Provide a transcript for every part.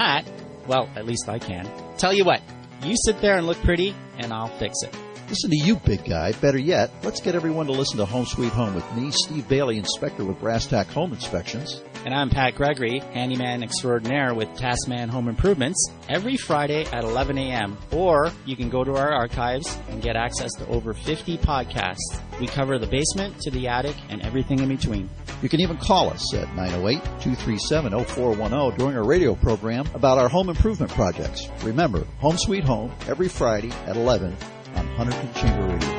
that, well, at least I can. Tell you what, you sit there and look pretty, and I'll fix it. Listen to you, big guy. Better yet, let's get everyone to listen to Home Sweet Home with me, Steve Bailey, inspector with Brass Tack Home Inspections. And I'm Pat Gregory, handyman extraordinaire with Taskman Home Improvements, every Friday at 11 a.m. Or you can go to our archives and get access to over 50 podcasts. We cover the basement to the attic and everything in between. You can even call us at 908-237-0410 during our radio program about our home improvement projects. Remember, Home Sweet Home, every Friday at 11 on Hunterton Chamber Radio.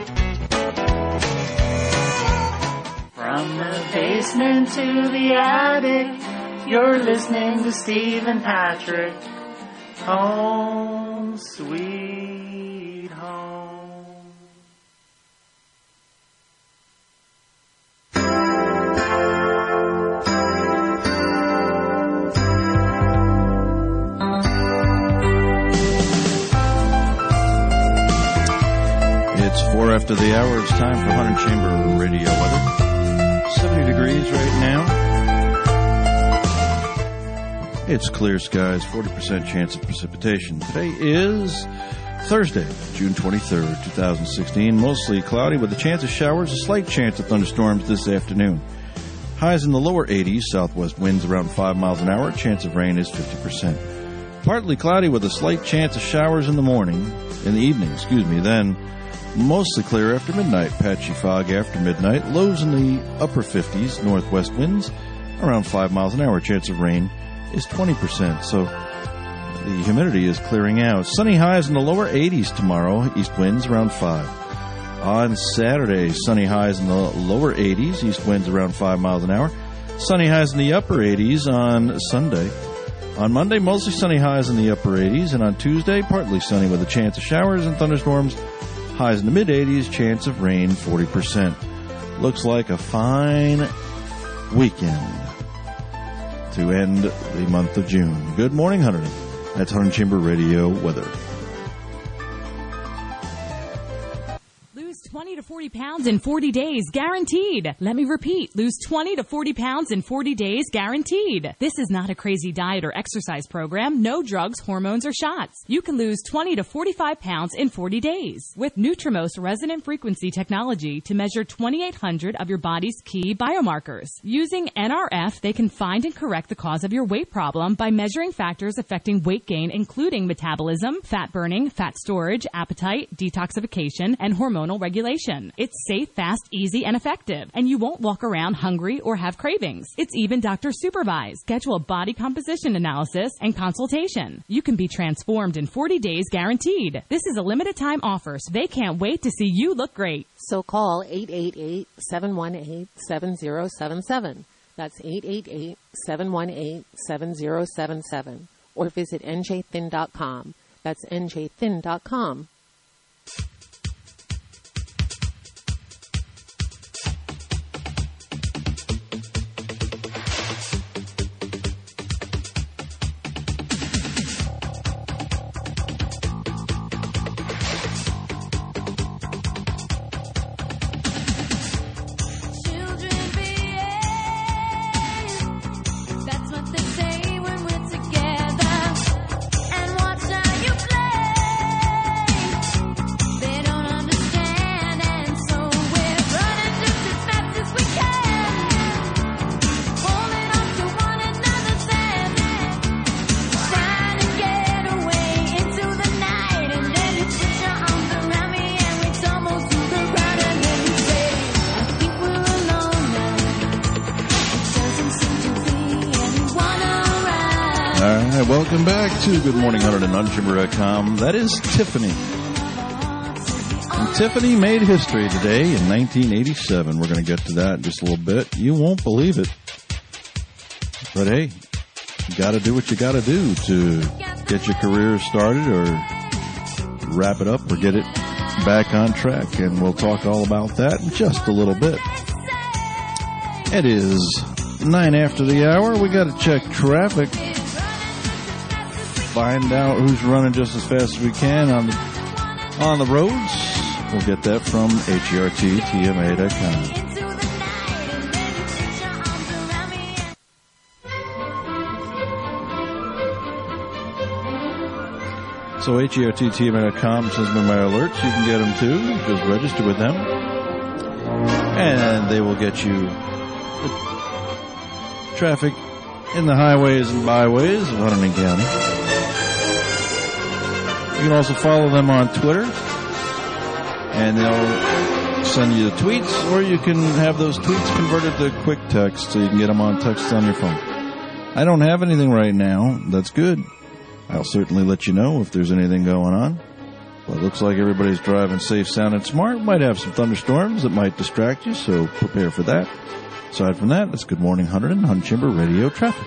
From the basement to the attic, you're listening to Steve and Patrick. Home Sweet Home. It's 4 after the hour. It's time for Hunter Chamber Radio weather. 70 degrees right now. It's clear skies, 40% chance of precipitation. Today is Thursday, June 23rd, 2016. Mostly cloudy with a chance of showers, a slight chance of thunderstorms this afternoon. Highs in the lower 80s, southwest winds around 5 miles an hour. Chance of rain is 50%. Partly cloudy with a slight chance of showers in the evening, then mostly clear after midnight. Patchy fog after midnight. Lows in the upper 50s. Northwest winds around 5 miles an hour. Chance of rain is 20%. So the humidity is clearing out. Sunny highs in the lower 80s tomorrow. East winds around 5. On Saturday, sunny highs in the lower 80s. East winds around 5 miles an hour. Sunny highs in the upper 80s on Sunday. On Monday, mostly sunny highs in the upper 80s. And on Tuesday, partly sunny with a chance of showers and thunderstorms. Highs in the mid-80s, chance of rain 40%. Looks like a fine weekend to end the month of June. Good morning, Hunter. That's Hunter Chamber Radio weather. 20 to 40 pounds in 40 days, guaranteed. Let me repeat, lose 20 to 40 pounds in 40 days, guaranteed. This is not a crazy diet or exercise program. No drugs, hormones, or shots. You can lose 20 to 45 pounds in 40 days with Nutrimost resonant frequency technology to measure 2,800 of your body's key biomarkers. Using NRF, they can find and correct the cause of your weight problem by measuring factors affecting weight gain, including metabolism, fat burning, fat storage, appetite, detoxification, and hormonal regulation. It's safe, fast, easy, and effective, and you won't walk around hungry or have cravings. It's even doctor supervised. Schedule a body composition analysis and consultation. You can be transformed in 40 days guaranteed. This is a limited time offer, so they can't wait to see you look great. So call 888-718-7077. That's 888-718-7077. Or visit njthin.com. That's njthin.com. Welcome back to Good Morning Hunter and Unchimber.com. That is Tiffany. And Tiffany made history today in 1987. We're going to get to that in just a little bit. You won't believe it. But hey, you got to do what you got to do to get your career started or wrap it up or get it back on track. And we'll talk all about that in just a little bit. It is 9 after the hour. We got to check traffic. Find out who's running just as fast as we can on the roads. We'll get that from HERTTMA.com. So HERTTMA.com sends me my alerts. You can get them too. Just register with them. And they will get you the traffic in the highways and byways of Hunterdon County. You can also follow them on Twitter. And they'll send you the tweets, or you can have those tweets converted to quick text so you can get them on text on your phone. I don't have anything right now. That's good. I'll certainly let you know if there's anything going on. But it looks like everybody's driving safe, sound, and smart. Might have some thunderstorms that might distract you, so prepare for that. Aside from that, it's Good Morning Hunterdon, Hunt Chamber Radio Traffic.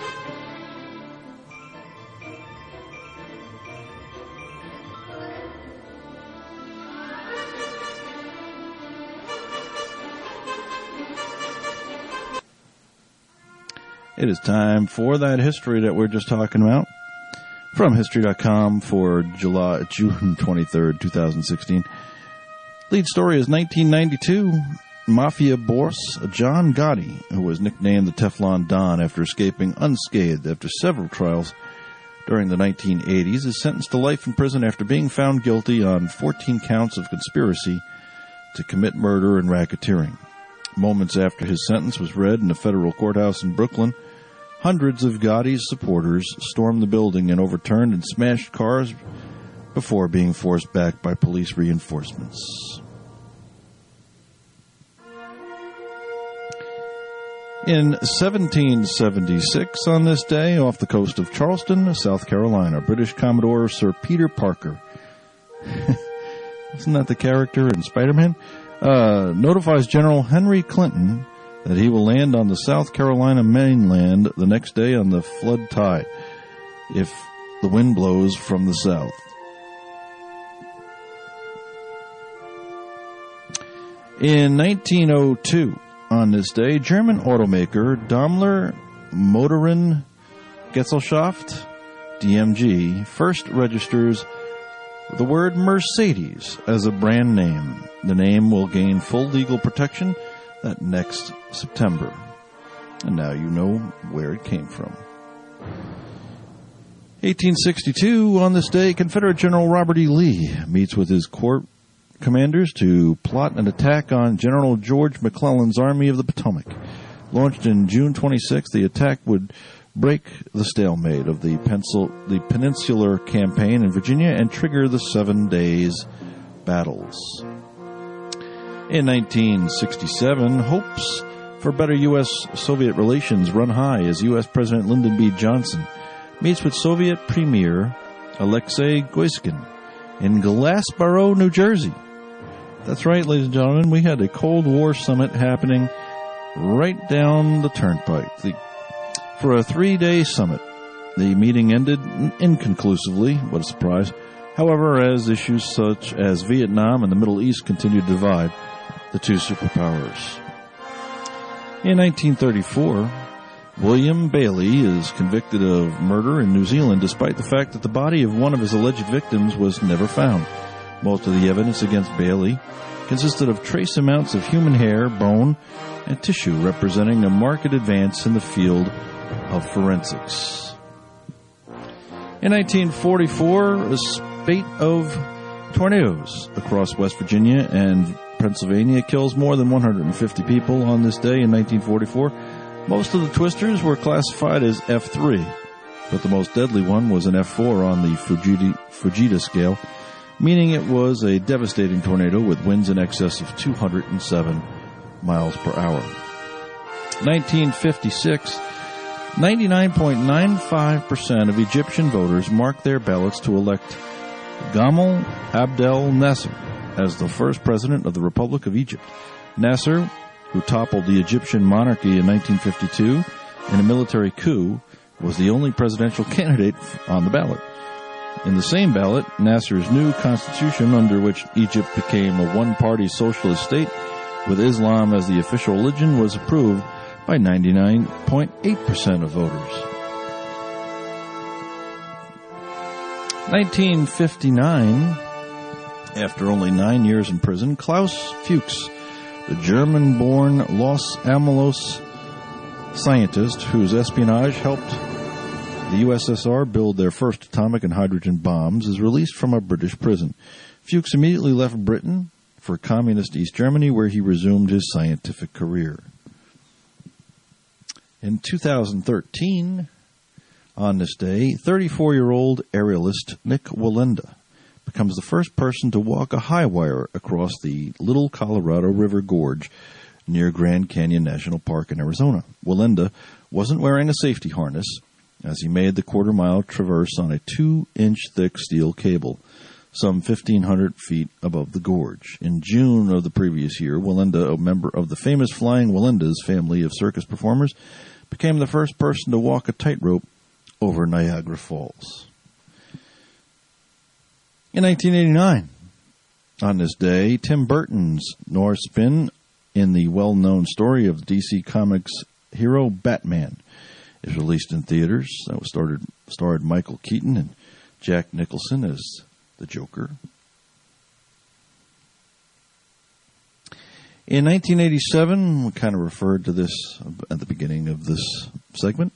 It is time for that history that we're just talking about. From History.com for June 23rd, 2016. Lead story is 1992. Mafia boss John Gotti, who was nicknamed the Teflon Don after escaping unscathed after several trials during the 1980s, is sentenced to life in prison after being found guilty on 14 counts of conspiracy to commit murder and racketeering. Moments after his sentence was read in a federal courthouse in Brooklyn, hundreds of Gotti's supporters stormed the building and overturned and smashed cars before being forced back by police reinforcements. In 1776, on this day, off the coast of Charleston, South Carolina, British Commodore Sir Peter Parker, isn't that the character in Spider-Man, notifies General Henry Clinton that he will land on the South Carolina mainland the next day on the flood tide if the wind blows from the south. In 1902, on this day, German automaker Daimler Motoren Gesellschaft, DMG, first registers the word Mercedes as a brand name. The name will gain full legal protection that next September. And now you know where it came from. 1862, on this day, Confederate General Robert E. Lee meets with his corps commanders to plot an attack on General George McClellan's Army of the Potomac. Launched in June 26, the attack would break the stalemate of the Peninsular Campaign in Virginia and trigger the 7 days battles. In 1967, hopes for better U.S.-Soviet relations run high as U.S. President Lyndon B. Johnson meets with Soviet Premier Alexei Goyskin in Glassboro, New Jersey. That's right, ladies and gentlemen, we had a Cold War summit happening right down the turnpike. For a 3-day summit, the meeting ended inconclusively. What a surprise. However, as issues such as Vietnam and the Middle East continued to divide the two superpowers. In 1934, William Bailey is convicted of murder in New Zealand despite the fact that the body of one of his alleged victims was never found. Most of the evidence against Bailey consisted of trace amounts of human hair, bone, and tissue representing a marked advance in the field of forensics. In 1944, a spate of tornadoes across West Virginia and Pennsylvania kills more than 150 people on this day in 1944. Most of the twisters were classified as F3, but the most deadly one was an F4 on the Fujita scale, meaning it was a devastating tornado with winds in excess of 207 miles per hour. 1956, 99.95% of Egyptian voters marked their ballots to elect Gamal Abdel Nasser as the first president of the Republic of Egypt. Nasser, who toppled the Egyptian monarchy in 1952 in a military coup, was the only presidential candidate on the ballot. In the same ballot, Nasser's new constitution, under which Egypt became a one-party socialist state with Islam as the official religion, was approved by 99.8% of voters. 1959, after only 9 years in prison, Klaus Fuchs, the German-born Los Alamos scientist whose espionage helped the USSR build their first atomic and hydrogen bombs, is released from a British prison. Fuchs immediately left Britain for communist East Germany, where he resumed his scientific career. In 2013, on this day, 34-year-old aerialist Nick Wallenda becomes the first person to walk a high wire across the Little Colorado River Gorge near Grand Canyon National Park in Arizona. Wallenda wasn't wearing a safety harness as he made the quarter-mile traverse on a 2-inch thick steel cable, some 1,500 feet above the gorge. In June of the previous year, Wallenda, a member of the famous Flying Wallenda's family of circus performers, became the first person to walk a tightrope over Niagara Falls. In 1989, on this day, Tim Burton's Northspin in the well-known story of DC Comics hero Batman is released in theaters. That was starred Michael Keaton and Jack Nicholson as the Joker. In 1987, we kind of referred to this at the beginning of this segment.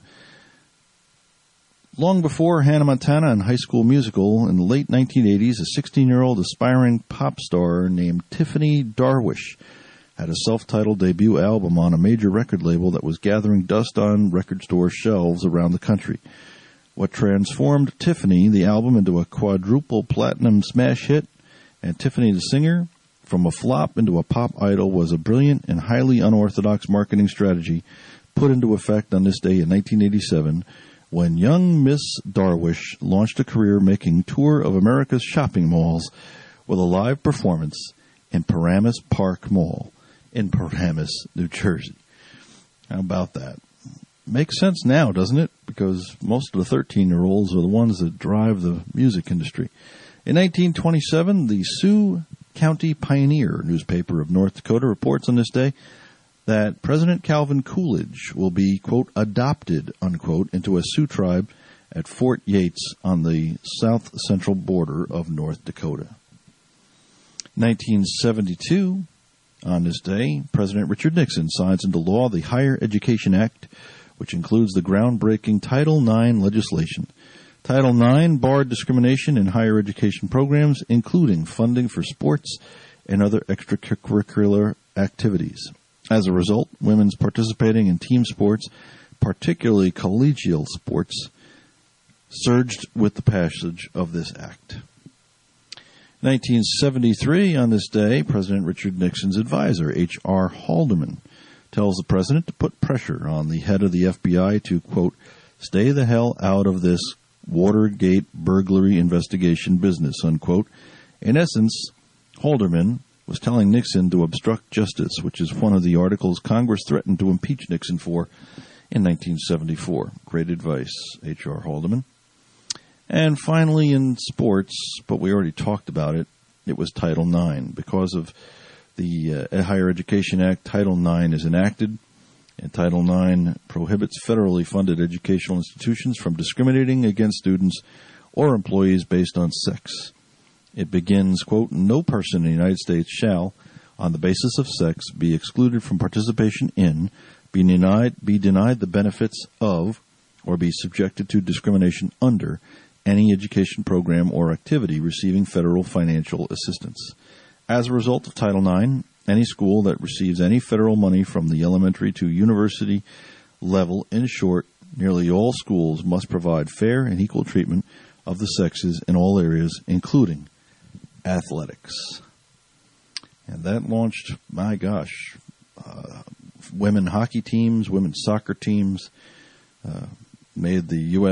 Long before Hannah Montana and High School Musical, in the late 1980s, a 16-year-old aspiring pop star named Tiffany Darwish had a self-titled debut album on a major record label that was gathering dust on record store shelves around the country. What transformed Tiffany, the album, into a quadruple platinum smash hit, and Tiffany the singer, from a flop into a pop idol, was a brilliant and highly unorthodox marketing strategy put into effect on this day in 1987 when young Miss Darwish launched a career making tour of America's shopping malls with a live performance in Paramus Park Mall in Paramus, New Jersey. How about that? Makes sense now, doesn't it? Because most of the 13-year-olds are the ones that drive the music industry. In 1927, the Sioux County Pioneer newspaper of North Dakota reports on this day that President Calvin Coolidge will be, quote, adopted, unquote, into a Sioux tribe at Fort Yates on the south central border of North Dakota. 1972, on this day, President Richard Nixon signs into law the Higher Education Act, which includes the groundbreaking Title IX legislation. Title IX barred discrimination in higher education programs, including funding for sports and other extracurricular activities. As a result, women's participating in team sports, particularly collegial sports, surged with the passage of this act. 1973, on this day, President Richard Nixon's advisor, H.R. Haldeman, tells the president to put pressure on the head of the FBI to, quote, stay the hell out of this Watergate burglary investigation business, unquote. In essence, Haldeman was telling Nixon to obstruct justice, which is one of the articles Congress threatened to impeach Nixon for in 1974. Great advice, H.R. Haldeman. And finally, in sports, but we already talked about it, it was Title IX. Because of the Higher Education Act, Title IX is enacted, and Title IX prohibits federally funded educational institutions from discriminating against students or employees based on sex. It begins, quote, no person in the United States shall, on the basis of sex, be excluded from participation in, be denied the benefits of, or be subjected to discrimination under any education program or activity receiving federal financial assistance. As a result of Title IX, any school that receives any federal money from the elementary to university level, in short, nearly all schools must provide fair and equal treatment of the sexes in all areas, including athletics. And that launched, my gosh, women hockey teams, women's soccer teams, made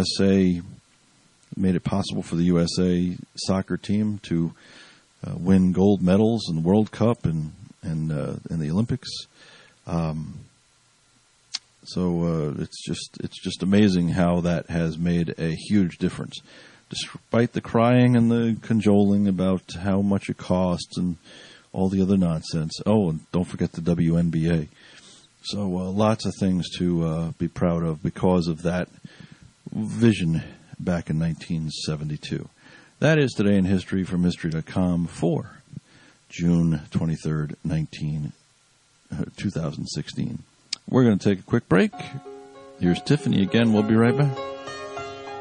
it possible for the USA soccer team to win gold medals in the World Cup and the Olympics. So it's just amazing how that has made a huge difference. Despite the crying and the cajoling about how much it costs and all the other nonsense. Oh, and don't forget the WNBA. So lots of things to be proud of because of that vision back in 1972. That is Today in History from History.com for June 23rd, 2016. We're going to take a quick break. Here's Tiffany again. We'll be right back.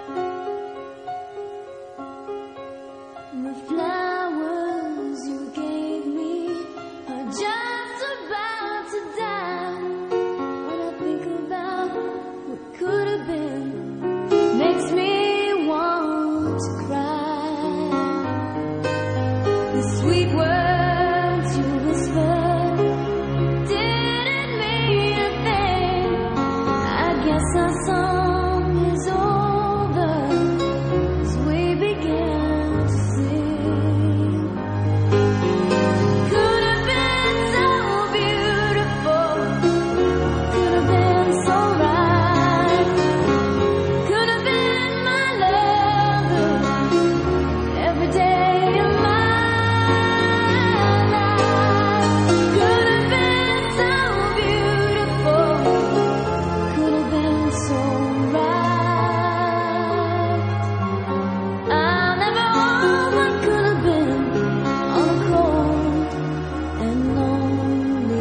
Sweet words you whispered didn't mean a thing. I guess our song is over as we began to sing. Could have been so beautiful, could have been so right, could have been my lover every day of my life. Could have been so beautiful, could have been so right. I'll never hold what could have been on a cold and lonely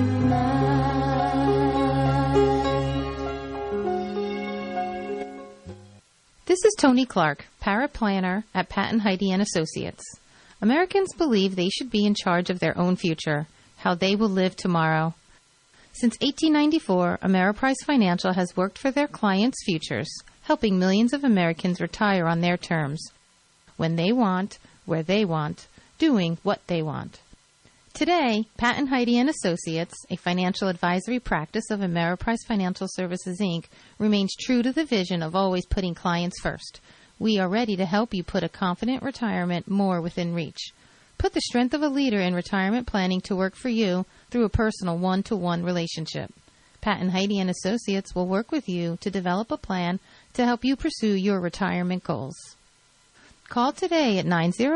night. This is Tony Clark, paraplanner at Pat and Heidi and Associates. Americans believe they should be in charge of their own future, how they will live tomorrow. Since 1894, Ameriprise Financial has worked for their clients' futures, helping millions of Americans retire on their terms, when they want, where they want, doing what they want. Today, Pat and Heidi and Associates, a financial advisory practice of Ameriprise Financial Services, Inc., remains true to the vision of always putting clients first. We are ready to help you put a confident retirement more within reach. Put the strength of a leader in retirement planning to work for you through a personal one-to-one relationship. Pat and Heidi and Associates will work with you to develop a plan to help you pursue your retirement goals. Call today at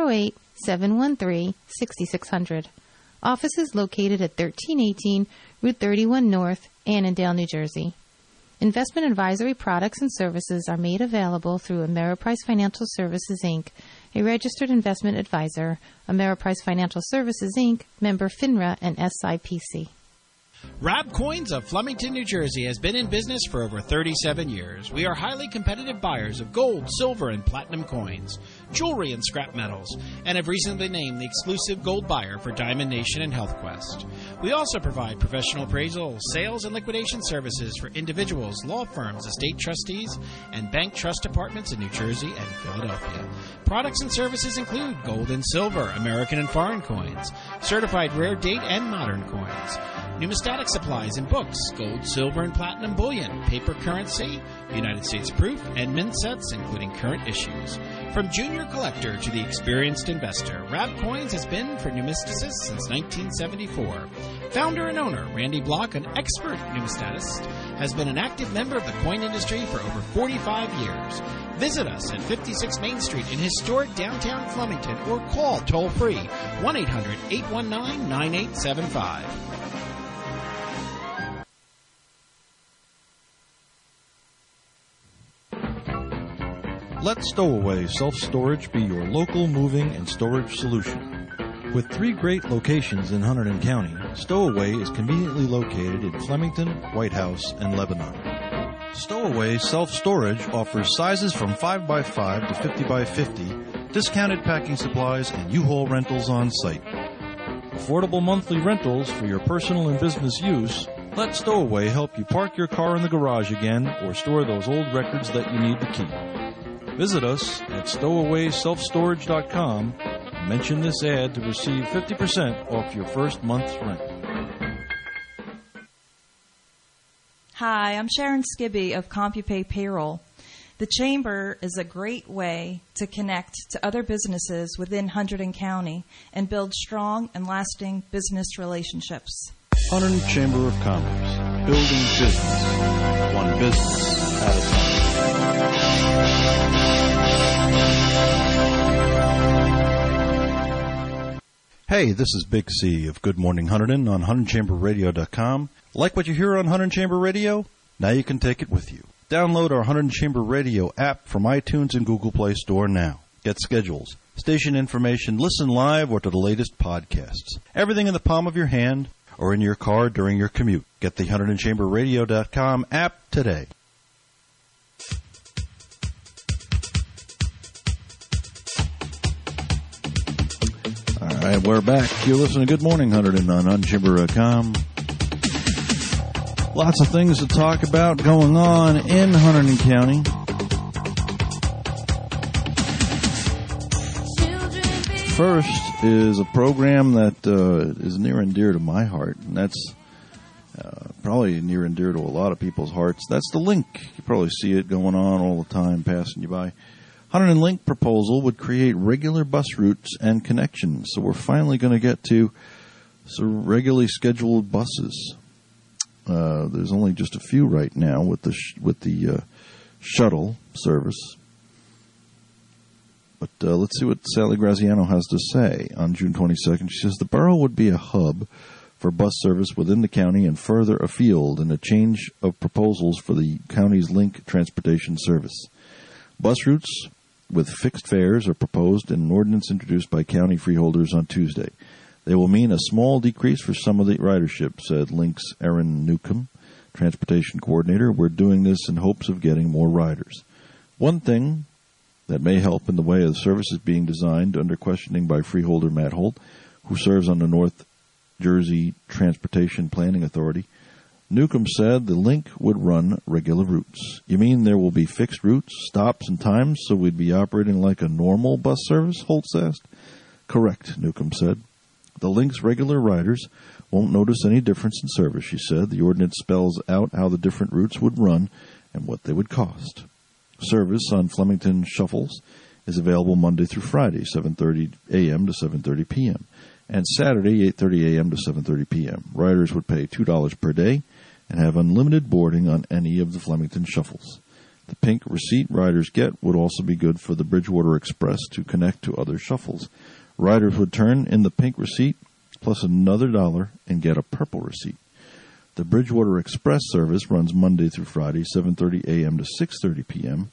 908-713-6600. Office is located at 1318 Route 31 North, Annandale, New Jersey. Investment advisory products and services are made available through Ameriprise Financial Services, Inc., a registered investment advisor, Ameriprise Financial Services, Inc., member FINRA and SIPC. Rab Coins of Flemington, New Jersey has been in business for over 37 years. We are highly competitive buyers of gold, silver, and platinum coins, jewelry, and scrap metals, and have recently named the exclusive gold buyer for Diamond Nation and HealthQuest. We also provide professional appraisal, sales, and liquidation services for individuals, law firms, estate trustees, and bank trust departments in New Jersey and Philadelphia. Products and services include gold and silver, American and foreign coins, certified rare date and modern coins, numismatic supplies and books, gold, silver, and platinum bullion, paper currency, United States proof, and mint sets, including current issues. From junior collector to the experienced investor, Rab Coins has been for numisticists since 1974. Founder and owner Randy Block, an expert numismatist, has been an active member of the coin industry for over 45 years. Visit us at 56 Main Street in historic downtown Flemington or call toll-free 1-800-819-9875. Let Stowaway Self-Storage be your local moving and storage solution. With 3 great locations in Hunterdon County, Stowaway is conveniently located in Flemington, White House, and Lebanon. Stowaway Self-Storage offers sizes from 5x5 to 50x50, discounted packing supplies, and U-Haul rentals on site. Affordable monthly rentals for your personal and business use. Let Stowaway help you park your car in the garage again or store those old records that you need to keep. Visit us at stowawayselfstorage.com and mention this ad to receive 50% off your first month's rent. Hi, I'm Sharon Skibby of CompuPay Payroll. The Chamber is a great way to connect to other businesses within Hunterdon County and build strong and lasting business relationships. Hunterdon Chamber of Commerce, building business, one business at a time. Hey, this is Big C of Good Morning Hunterdon on HunterdonChamberRadio.com. Like what you hear on Hunterdon Chamber Radio? Now you can take it with you. Download our Hunterdon Chamber Radio app from iTunes and Google Play Store now. Get schedules, station information, listen live or to the latest podcasts. Everything in the palm of your hand or in your car during your commute. Get the HunterdonChamberRadio.com app today. All right, we're back. You're listening to Good Morning Hunterdon on HunterdonChamber.com. Lots of things to talk about going on in Hunterdon County. First is a program that is near and dear to my heart, and that's probably near and dear to a lot of people's hearts. That's the Link. You probably see it going on all the time, passing you by. Hunterdon Link proposal would create regular bus routes and connections, so we're finally going to get to some regularly scheduled buses. There's only just a few right now with the shuttle service. But let's see what Sally Graziano has to say on June 22nd. She says the borough would be a hub for bus service within the county and further afield, and a change of proposals for the county's Link transportation service. Bus routes with fixed fares are proposed in an ordinance introduced by county freeholders on Tuesday. They will mean a small decrease for some of the ridership, said Link's Erin Newcomb, transportation coordinator. We're doing this in hopes of getting more riders. One thing that may help in the way of the service is being designed under questioning by freeholder Matt Holt, who serves on the North Jersey Transportation Planning Authority. Newcomb said the Link would run regular routes. You mean there will be fixed routes, stops, and times, so we'd be operating like a normal bus service, Holt asked. Correct, Newcomb said. The Link's regular riders won't notice any difference in service, she said. The ordinance spells out how the different routes would run and what they would cost. Service on Flemington Shuffles is available Monday through Friday, 7:30 a.m. to 7:30 p.m., and Saturday, 8:30 a.m. to 7:30 p.m. Riders would pay $2 per day and have unlimited boarding on any of the Flemington Shuffles. The pink receipt riders get would also be good for the Bridgewater Express to connect to other shuffles. Riders would turn in the pink receipt plus another $1 and get a purple receipt. The Bridgewater Express service runs Monday through Friday, 7:30 a.m. to 6:30 p.m.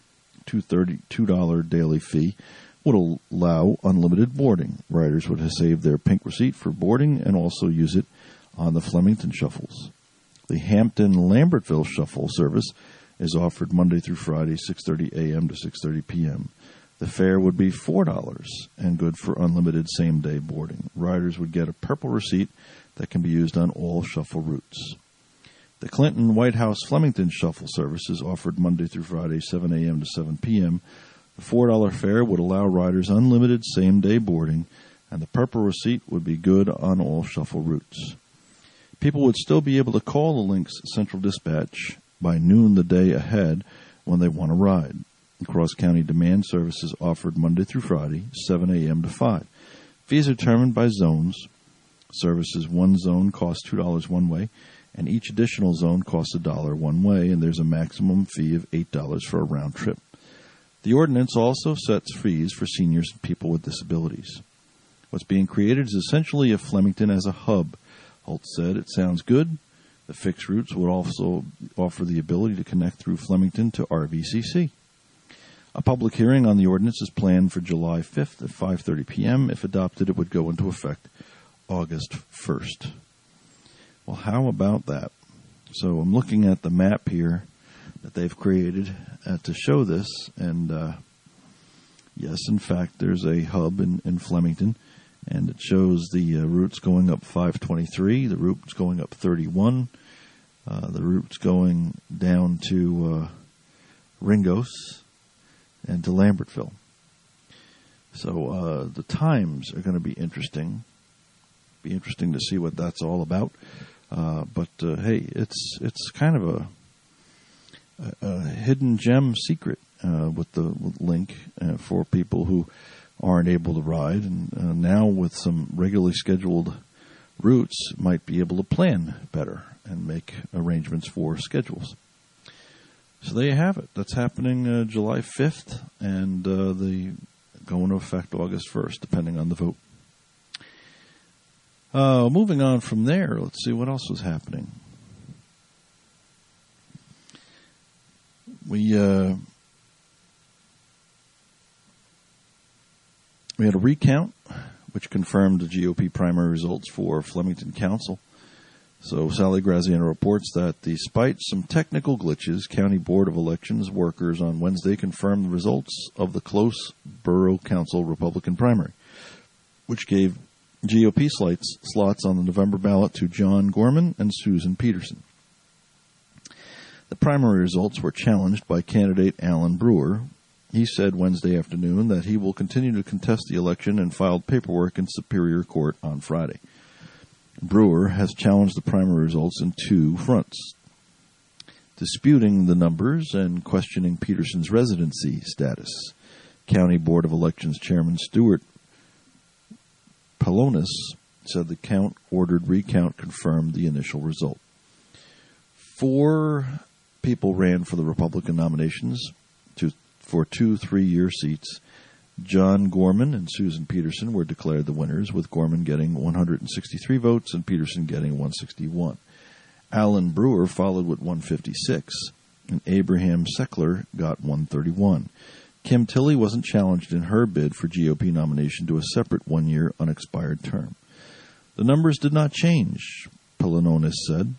$2 daily fee would allow unlimited boarding. Riders would have saved their pink receipt for boarding and also use it on the Flemington Shuffles. The Hampton-Lambertville Shuffle service is offered Monday through Friday, 6:30 a.m. to 6:30 p.m. The fare would be $4 and good for unlimited same-day boarding. Riders would get a purple receipt that can be used on all shuffle routes. The Clinton White House Flemington Shuffle service is offered Monday through Friday, 7 a.m. to 7 p.m. The $4 fare would allow riders unlimited same-day boarding, and the purple receipt would be good on all shuffle routes. People would still be able to call the Link's Central Dispatch by noon the day ahead when they want to ride. Cross-county demand services offered Monday through Friday, 7 a.m. to 5. Fees are determined by zones. Services one zone costs $2 one way, and each additional zone costs $1 one way, and there's a maximum fee of $8 for a round trip. The ordinance also sets fees for seniors and people with disabilities. What's being created is essentially a Flemington as a hub. Holt said, it sounds good. The fixed routes would also offer the ability to connect through Flemington to RVCC. A public hearing on the ordinance is planned for July 5th at 5:30 p.m. If adopted, it would go into effect August 1st. Well, how about that? So I'm looking at the map here that they've created to show this, and yes, in fact, there's a hub in Flemington, and it shows the routes going up 523, the routes going up 31, the routes going down to Ringos, and to Lambertville. So the times are going to be interesting. Be interesting to see what that's all about. But hey, it's kind of a hidden gem secret with the Link for people who aren't able to ride, and now with some regularly scheduled routes, might be able to plan better and make arrangements for schedules. So there you have it. That's happening July 5th, and the go into effect August 1st, depending on the vote. Moving on from there, let's see what else was happening. We had a recount, which confirmed the GOP primary results for Flemington Council. So Sally Graziano reports that despite some technical glitches, County Board of Elections workers on Wednesday confirmed the results of the close Borough Council Republican primary, which gave GOP slots on the November ballot to John Gorman and Susan Peterson. The primary results were challenged by candidate Alan Brewer, He said Wednesday afternoon that he will continue to contest the election and filed paperwork in Superior Court on Friday. Brewer has challenged the primary results in two fronts: disputing the numbers and questioning Peterson's residency status. County Board of Elections Chairman Stuart Palonis said the count-ordered recount confirmed the initial result. 4 people ran for the Republican nominations for 2 3-year seats. John Gorman and Susan Peterson were declared the winners, with Gorman getting 163 votes and Peterson getting 161. Alan Brewer followed with 156, and Abraham Seckler got 131. Kim Tilley wasn't challenged in her bid for GOP nomination to a separate 1-year unexpired term. The numbers did not change, Palonis said,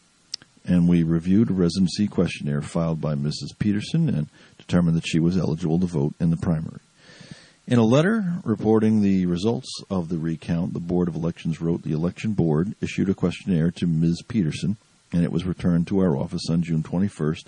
and we reviewed a residency questionnaire filed by Mrs. Peterson and determined that she was eligible to vote in the primary. In a letter reporting the results of the recount, the Board of Elections wrote, "The Election Board issued a questionnaire to Ms. Peterson, and it was returned to our office on June 21st,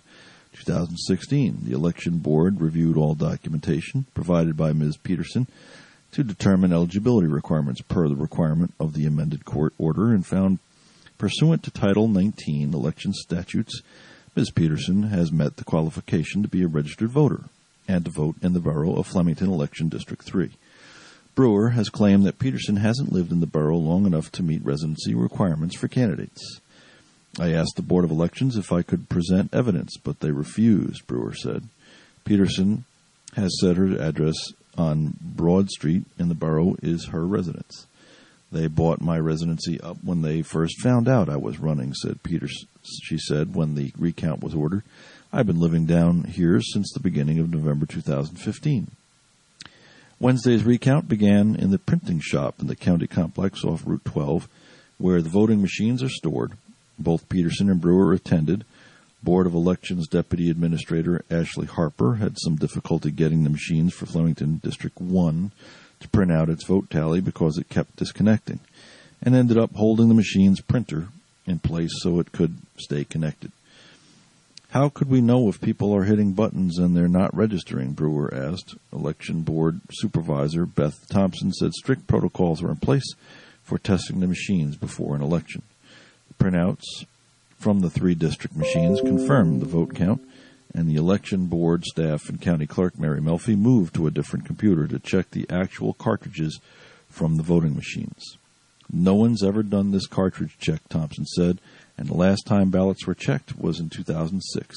2016. The Election Board reviewed all documentation provided by Ms. Peterson to determine eligibility requirements per the requirement of the amended court order and found, pursuant to Title 19 election statutes, Ms. Peterson has met the qualification to be a registered voter and to vote in the borough of Flemington Election District 3. Brewer has claimed that Peterson hasn't lived in the borough long enough to meet residency requirements for candidates. I asked the Board of Elections if I could present evidence, but they refused," Brewer said. Peterson has said her address on Broad Street in the borough is her residence. "They bought my residency up when they first found out I was running," said Peterson. She said when the recount was ordered, "I've been living down here since the beginning of November 2015. Wednesday's recount began in the printing shop in the county complex off Route 12, where the voting machines are stored. Both Peterson and Brewer attended. Board of Elections Deputy Administrator Ashley Harper had some difficulty getting the machines for Flemington District 1 to print out its vote tally because it kept disconnecting, and ended up holding the machine's printer in place so it could stay connected. "How could we know if people are hitting buttons and they're not registering?" Brewer asked. Election Board Supervisor Beth Thompson said strict protocols are in place for testing the machines before an election. The printouts from the 3 district machines confirmed the vote count, and the Election Board staff and County Clerk Mary Melfi moved to a different computer to check the actual cartridges from the voting machines. "No one's ever done this cartridge check," Thompson said, and the last time ballots were checked was in 2006.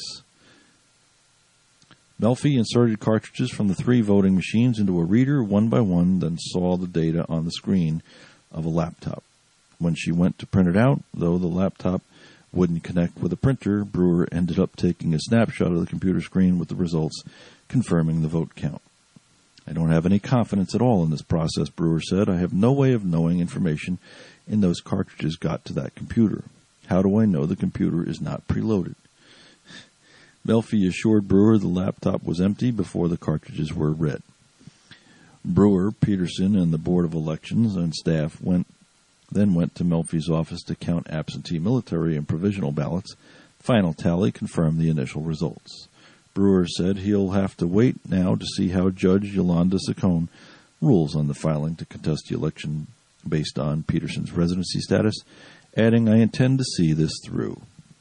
Melfi inserted cartridges from the 3 voting machines into a reader one by one, then saw the data on the screen of a laptop. When she went to print it out, though the laptop wouldn't connect with a printer, Brewer ended up taking a snapshot of the computer screen with the results confirming the vote count. "I don't have any confidence at all in this process," Brewer said. "I have no way of knowing information in those cartridges got to that computer. How do I know the computer is not preloaded?" Melfi assured Brewer the laptop was empty before the cartridges were read. Brewer, Peterson, and the Board of Elections and staff then went to Melfi's office to count absentee military and provisional ballots. Final tally confirmed the initial results. Brewer said he'll have to wait now to see how Judge Yolanda Saccone rules on the filing to contest the election based on Peterson's residency status, adding, "I intend to see this through."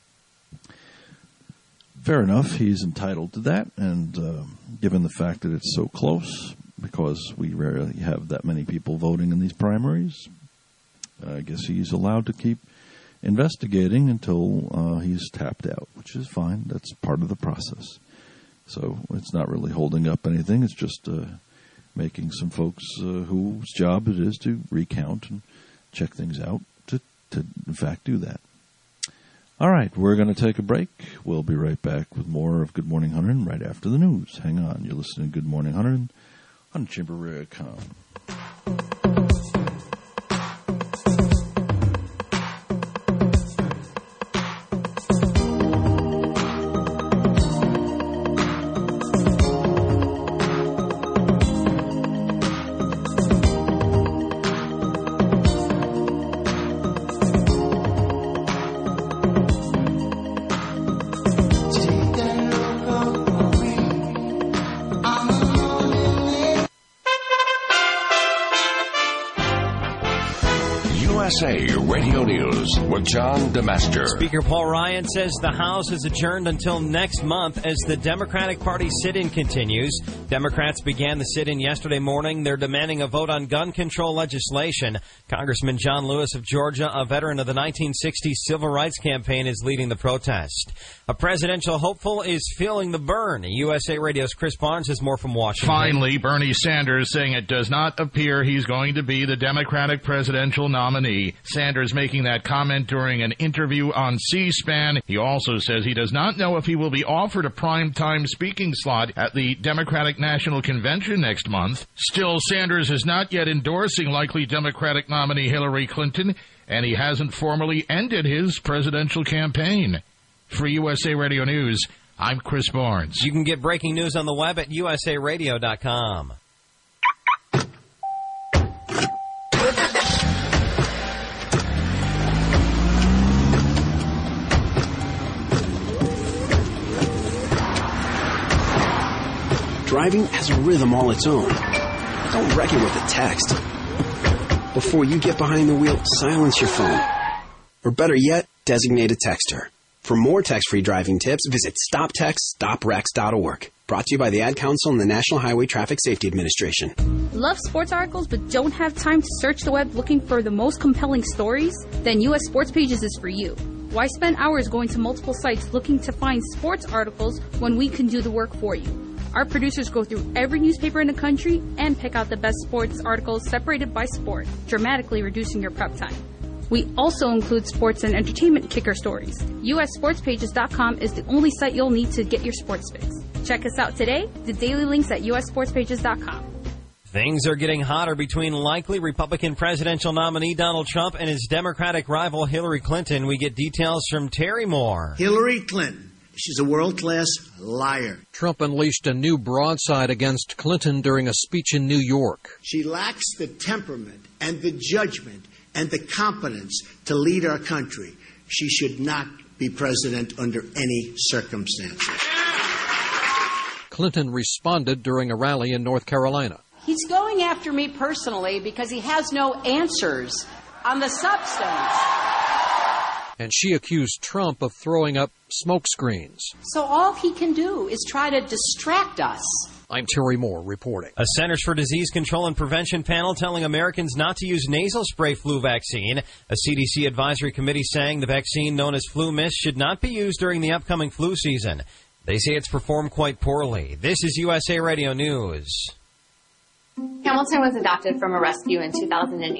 Fair enough, he's entitled to that, and given the fact that it's so close, because we rarely have that many people voting in these primaries, I guess he's allowed to keep investigating until he's tapped out, which is fine. That's part of the process. So it's not really holding up anything. It's just making some folks whose job it is to recount and check things out to in fact, do that. All right, we're going to take a break. We'll be right back with more of Good Morning Hunter right after the news. Hang on. You're listening to Good Morning Hunter on Chamber.com. I'm USA Radio News with John DeMaster. Speaker Paul Ryan says the House is adjourned until next month as the Democratic Party sit-in continues. Democrats began the sit-in yesterday morning. They're demanding a vote on gun control legislation. Congressman John Lewis of Georgia, a veteran of the 1960s Civil Rights Campaign, is leading the protest. A presidential hopeful is feeling the burn. USA Radio's Chris Barnes has more from Washington. Finally, Bernie Sanders saying it does not appear he's going to be the Democratic presidential nominee. Sanders making that comment during an interview on C-SPAN. He also says he does not know if he will be offered a primetime speaking slot at the Democratic National Convention next month. Still, Sanders is not yet endorsing likely Democratic nominee Hillary Clinton, and he hasn't formally ended his presidential campaign. For USA Radio News, I'm Chris Barnes. You can get breaking news on the web at usaradio.com. Driving has a rhythm all its own. Don't wreck it with a text. Before you get behind the wheel, silence your phone. Or better yet, designate a texter. For more text-free driving tips, visit stoptextstoprex.org. Brought to you by the Ad Council and the National Highway Traffic Safety Administration. Love sports articles but don't have time to search the web looking for the most compelling stories? Then US Sports Pages is for you. Why spend hours going to multiple sites looking to find sports articles when we can do the work for you? Our producers go through every newspaper in the country and pick out the best sports articles separated by sport, dramatically reducing your prep time. We also include sports and entertainment kicker stories. USSportsPages.com is the only site you'll need to get your sports fix. Check us out today, the daily links at USSportsPages.com. Things are getting hotter between likely Republican presidential nominee Donald Trump and his Democratic rival Hillary Clinton. We get details from Terry Moore. Hillary Clinton. She's a world-class liar. Trump unleashed a new broadside against Clinton during a speech in New York. She lacks the temperament and the judgment and the competence to lead our country. She should not be president under any circumstances. Clinton responded during a rally in North Carolina. He's going after me personally because he has no answers on the substance. And she accused Trump of throwing up smoke screens. So all he can do is try to distract us. I'm Terry Moore reporting. A Centers for Disease Control and Prevention panel telling Americans not to use nasal spray flu vaccine. A CDC advisory committee saying the vaccine known as Flu Mist should not be used during the upcoming flu season. They say it's performed quite poorly. This is USA Radio News. Hamilton was adopted from a rescue in 2008.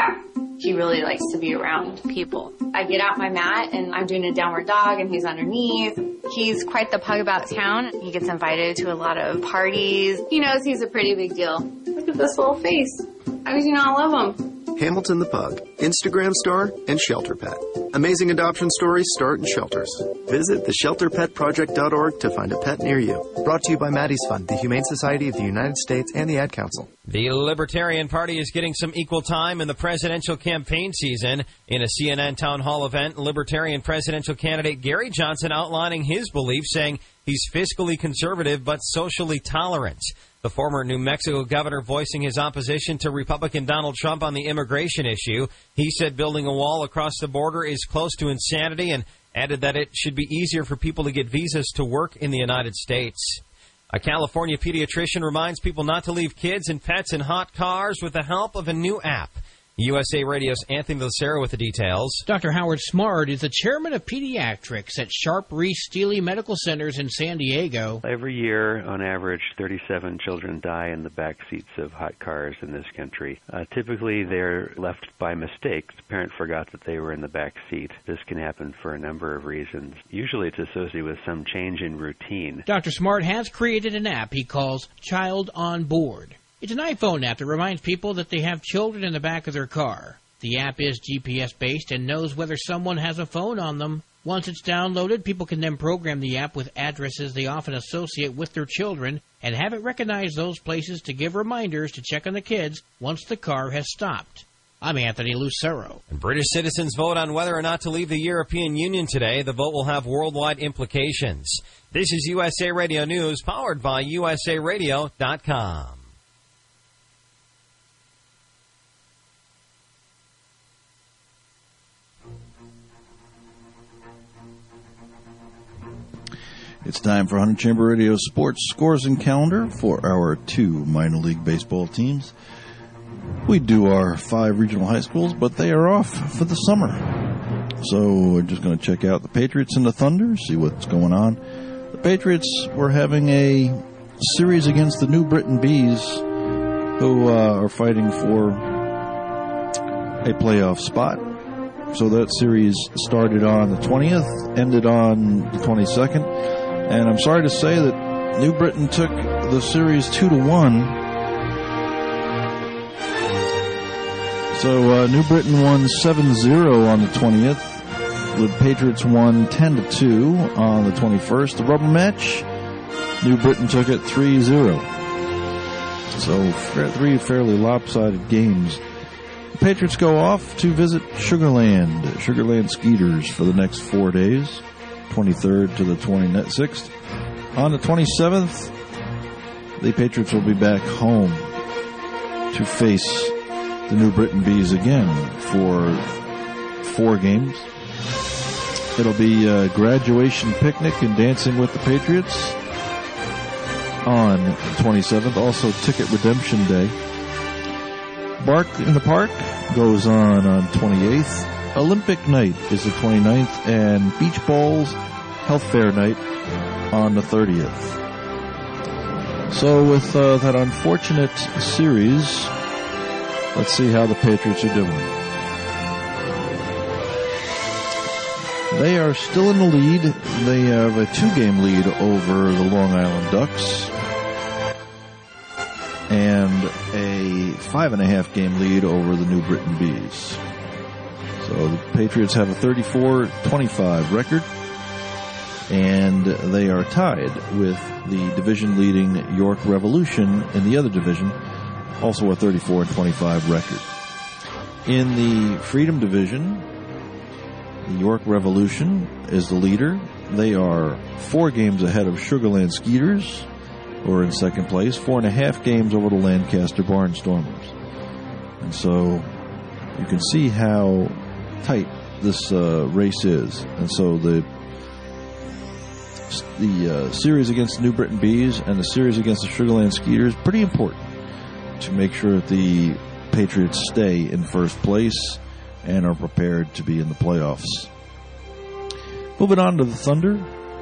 He really likes to be around people. I get out my mat and I'm doing a downward dog and he's underneath. He's quite the pug about town. He gets invited to a lot of parties. He knows he's a pretty big deal. Look at this little face. How do you not love him? Hamilton the Pug, Instagram star, and Shelter Pet. Amazing adoption stories start in shelters. Visit theshelterpetproject.org to find a pet near you. Brought to you by Maddie's Fund, the Humane Society of the United States, and the Ad Council. The Libertarian Party is getting some equal time in the presidential campaign season. In a CNN town hall event, Libertarian presidential candidate Gary Johnson outlining his beliefs, saying he's fiscally conservative but socially tolerant. The former New Mexico governor voicing his opposition to Republican Donald Trump on the immigration issue. He said building a wall across the border is close to insanity and added that it should be easier for people to get visas to work in the United States. A California pediatrician reminds people not to leave kids and pets in hot cars with the help of a new app. USA Radio's Anthony Lucero with the details. Dr. Howard Smart is the chairman of pediatrics at Sharp Reese Steele Medical Centers in San Diego. Every year, on average, 37 children die in the back seats of hot cars in this country. Typically, they're left by mistake. The parent forgot that they were in the back seat. This can happen for a number of reasons. Usually, it's associated with some change in routine. Dr. Smart has created an app he calls Child on Board. It's an iPhone app that reminds people that they have children in the back of their car. The app is GPS-based and knows whether someone has a phone on them. Once it's downloaded, people can then program the app with addresses they often associate with their children and have it recognize those places to give reminders to check on the kids once the car has stopped. I'm Anthony Lucero. British citizens vote on whether or not to leave the European Union today. The vote will have worldwide implications. This is USA Radio News, powered by USARadio.com. It's time for 100 Chamber Radio Sports Scores and Calendar for our 2 minor league baseball teams. We do our 5 regional high schools, but they are off for the summer. So we're just going to check out the Patriots and the Thunder, see what's going on. The Patriots were having a series against the New Britain Bees, who are fighting for a playoff spot. So that series started on the 20th, ended on the 22nd. And I'm sorry to say that New Britain took the series 2-1. So New Britain won 7-0 on the 20th. The Patriots won 10-2 on the 21st. The rubber match, New Britain took it 3-0. So 3 fairly lopsided games. The Patriots go off to visit Sugarland Skeeters for the next 4 days. 23rd to the 26th. On the 27th, the Patriots will be back home to face the New Britain Bees again for 4 games. It'll be a graduation picnic and dancing with the Patriots on the 27th. Also, Ticket Redemption Day. Bark in the Park goes on 28th. Olympic Night is the 29th, and Beach Balls Health Fair Night on the 30th. So with that unfortunate series, let's see how the Patriots are doing. They are still in the lead. They have a 2-game lead over the Long Island Ducks and a 5.5-game lead over the New Britain Bees. So the Patriots have a 34-25 record, and they are tied with the division-leading York Revolution in the other division, also a 34-25 record. In the Freedom Division, the York Revolution is the leader. They are 4 games ahead of Sugarland Skeeters, who are in second place, 4.5 games over the Lancaster Barnstormers. And so you can see how tight this race is. And so the series against the New Britain Bees and the series against the Sugarland Skeeters, pretty important to make sure that the Patriots stay in first place and are prepared to be in the playoffs. Moving on to the Thunder.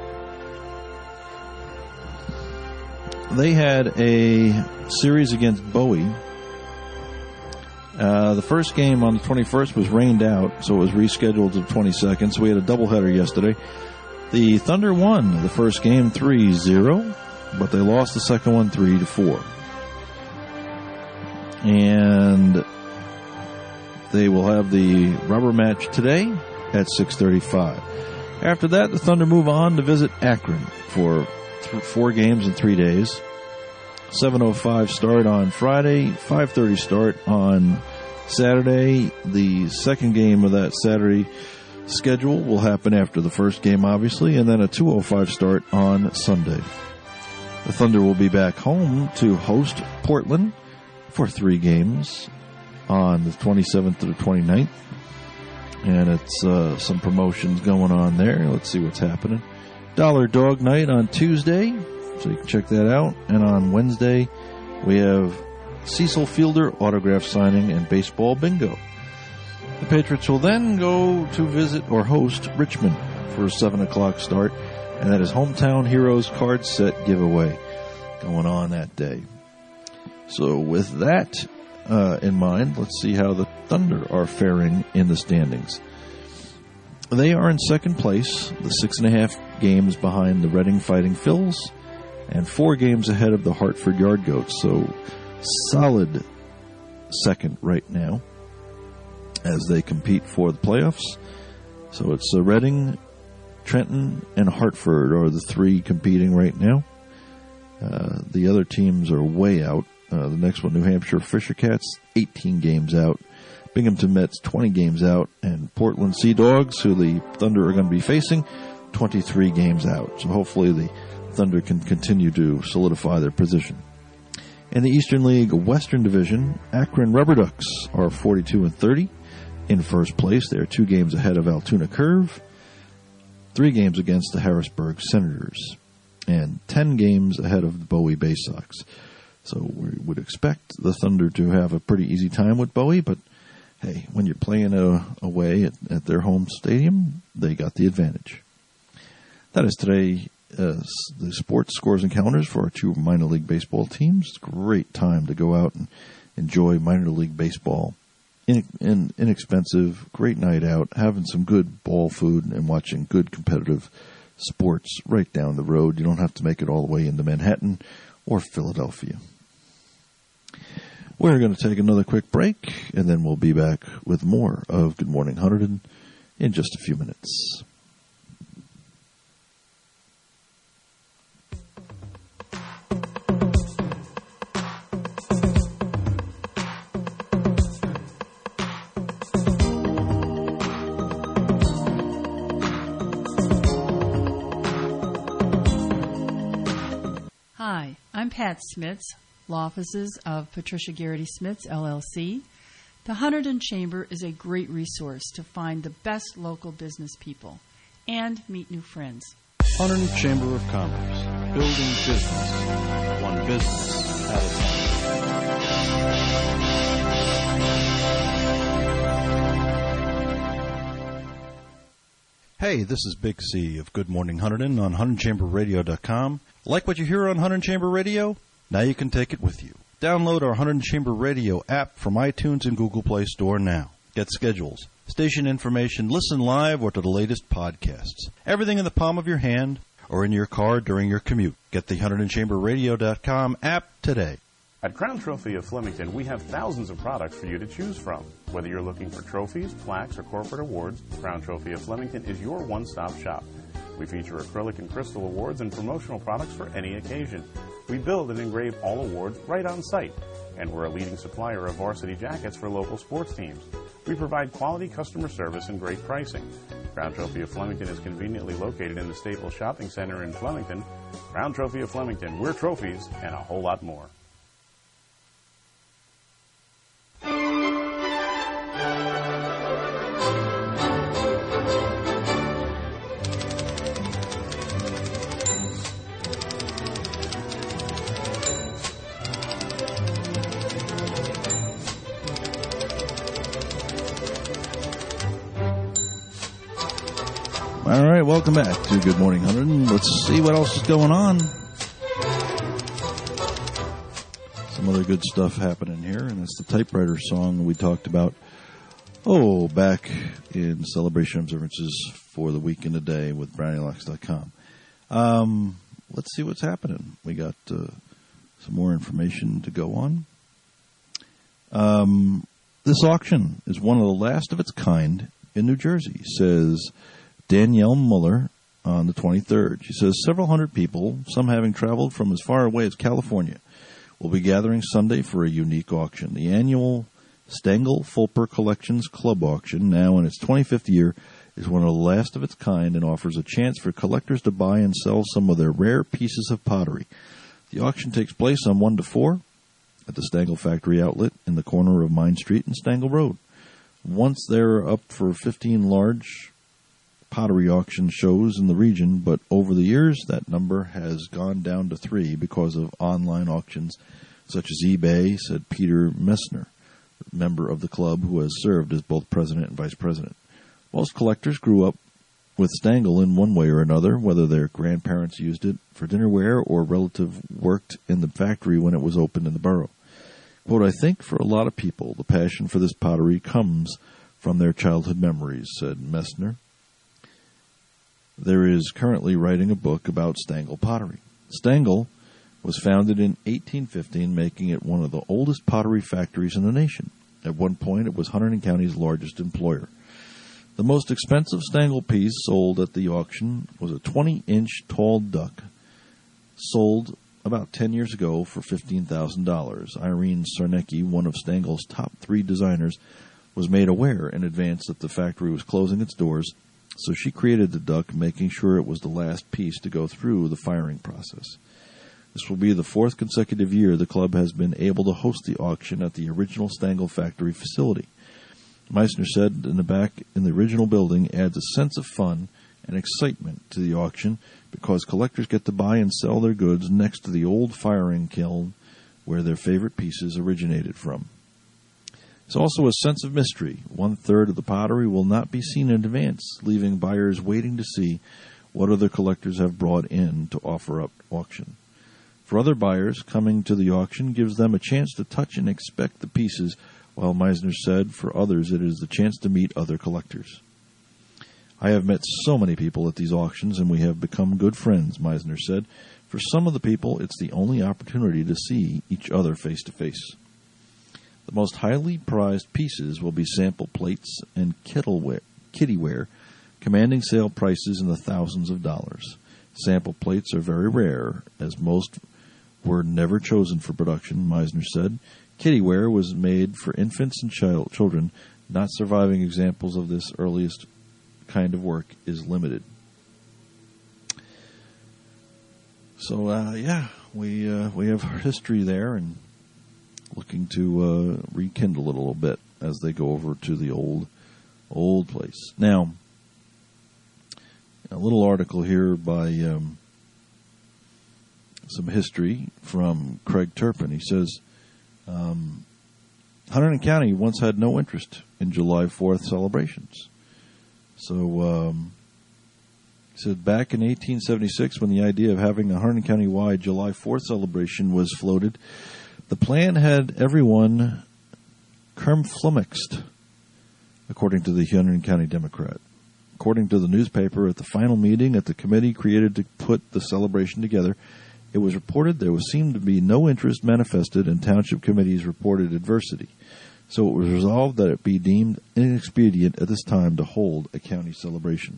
They had a series against Bowie. The first game on the 21st was rained out, so it was rescheduled to the 22nd. So we had a doubleheader yesterday. The Thunder won the first game 3-0, but they lost the second one 3-4. And they will have the rubber match today at 6:35. After that, the Thunder move on to visit Akron for 4 games in 3 days. 7:05 start on Friday, 5:30 start on Saturday. The second game of that Saturday schedule will happen after the first game, obviously, and then a 2:05 start on Sunday. The Thunder will be back home to host Portland for 3 games on the 27th to the 29th. And it's some promotions going on there. Let's see what's happening. Dollar Dog Night on Tuesday, so you can check that out. And on Wednesday, we have Cecil Fielder autograph signing and baseball bingo. The Patriots will then go to visit or host Richmond for a 7 o'clock start, and that is Hometown Heroes card set giveaway going on that day. So with that in mind, let's see how the Thunder are faring in the standings. They are in second place, the 6.5 games behind the Reading Fighting Phils, and 4 games ahead of the Hartford Yard Goats. So solid second right now as they compete for the playoffs. So it's Reading, Trenton, and Hartford are the 3 competing right now. The other teams are way out. The next one, New Hampshire Fisher Cats, 18 games out. Binghamton Mets, 20 games out. And Portland Sea Dogs, who the Thunder are going to be facing, 23 games out. So hopefully the Thunder can continue to solidify their position. In the Eastern League Western Division, Akron Rubber Ducks are 42-30 in first place. They are 2 games ahead of Altoona Curve, 3 games against the Harrisburg Senators. and 10 games ahead of the Bowie Bay Sox. So we would expect the Thunder to have a pretty easy time with Bowie, but hey, when you're playing away at their home stadium, they got the advantage. That is today the sports scores and calendars for our two minor league baseball teams. It's a great time to go out and enjoy minor league baseball. Inexpensive, great night out, having some good ball food and watching good competitive sports right down the road. You don't have to make it all the way into Manhattan or Philadelphia. We're going to take another quick break, and then we'll be back with more of Good Morning Hunterdon in just a few minutes. Hi, I'm Pat Smits, law offices of Patricia Garrity Smits, LLC. The Hunterdon Chamber is a great resource to find the best local business people and meet new friends. Hunterdon Chamber of Commerce, building business, one business at a time. Hey, this is Big C of Good Morning Hunterdon on HunterdonChamberRadio.com. Like what you hear on Hunterdon Chamber Radio? Now you can take it with you. Download our Hunterdon Chamber Radio app from iTunes and Google Play Store now. Get schedules, station information, listen live or to the latest podcasts. Everything in the palm of your hand or in your car during your commute. Get the HunterdonChamberRadio.com app today. At Crown Trophy of Flemington, we have thousands of products for you to choose from. Whether you're looking for trophies, plaques, or corporate awards, Crown Trophy of Flemington is your one-stop shop. We feature acrylic and crystal awards and promotional products for any occasion. We build and engrave all awards right on site, and we're a leading supplier of varsity jackets for local sports teams. We provide quality customer service and great pricing. Crown Trophy of Flemington is conveniently located in the Staples Shopping Center in Flemington. Crown Trophy of Flemington, we're trophies and a whole lot more. All right, welcome back to Good Morning Hunterdon. Let's see what else is going on. Some other good stuff happening here, and it's the typewriter song we talked about, back in Celebration Observances for the Week in a Day with BrownieLocks.com. Let's see what's happening. We got some more information to go on. This auction is one of the last of its kind in New Jersey, says Danielle Muller on the 23rd. She says several hundred people, some having traveled from as far away as California, will be gathering Sunday for a unique auction. The annual Stengel Fulper Collections Club Auction, now in its 25th year, is one of the last of its kind and offers a chance for collectors to buy and sell some of their rare pieces of pottery. The auction takes place on 1 to 4 at the Stengel Factory Outlet in the corner of Mine Street and Stengel Road. Once they're up for 15 large pottery auction shows in the region, but over the years that number has gone down to 3 because of online auctions such as eBay, said Peter Messner, member of the club who has served as both president and vice president. Most collectors grew up with Stengel in one way or another, whether their grandparents used it for dinnerware or a relative worked in the factory when it was opened in the borough. Quote, I think for a lot of people, the passion for this pottery comes from their childhood memories, said Messner. There is currently writing a book about Stengel pottery. Stengel was founded in 1815, making it one of the oldest pottery factories in the nation. At one point, it was Hunterdon County's largest employer. The most expensive Stengel piece sold at the auction was a 20-inch tall duck, sold about 10 years ago for $15,000. Irene Sarnecki, one of Stengel's top 3 designers, was made aware in advance that the factory was closing its doors, so she created the duck, making sure it was the last piece to go through the firing process. This will be the 4th consecutive year the club has been able to host the auction at the original Stengel factory facility. Meissner said in the back in the original building adds a sense of fun and excitement to the auction because collectors get to buy and sell their goods next to the old firing kiln where their favorite pieces originated from. It's also a sense of mystery. 1/3 of the pottery will not be seen in advance, leaving buyers waiting to see what other collectors have brought in to offer up auction. For other buyers, coming to the auction gives them a chance to touch and inspect the pieces, while Meisner said for others it is the chance to meet other collectors. I have met so many people at these auctions, and we have become good friends, Meisner said. For some of the people, it's the only opportunity to see each other face to face. The most highly prized pieces will be sample plates and kittieware, commanding sale prices in the thousands of dollars. Sample plates are very rare, as most were never chosen for production, Meisner said. Kittieware was made for infants and children. Not surviving examples of this earliest kind of work is limited. So, we have history there, and looking to rekindle it a little bit as they go over to the old place. Now, a little article here by some history from Craig Turpin. He says, Hunterdon County once had no interest in July 4th celebrations. So, he said, back in 1876, when the idea of having a Hunterdon County-wide July 4th celebration was floated, the plan had everyone kermflummoxed, according to the Hunterdon County Democrat. According to the newspaper, at the final meeting at the committee created to put the celebration together, it was reported there seemed to be no interest manifested, and township committees reported adversity. So it was resolved that it be deemed inexpedient at this time to hold a county celebration.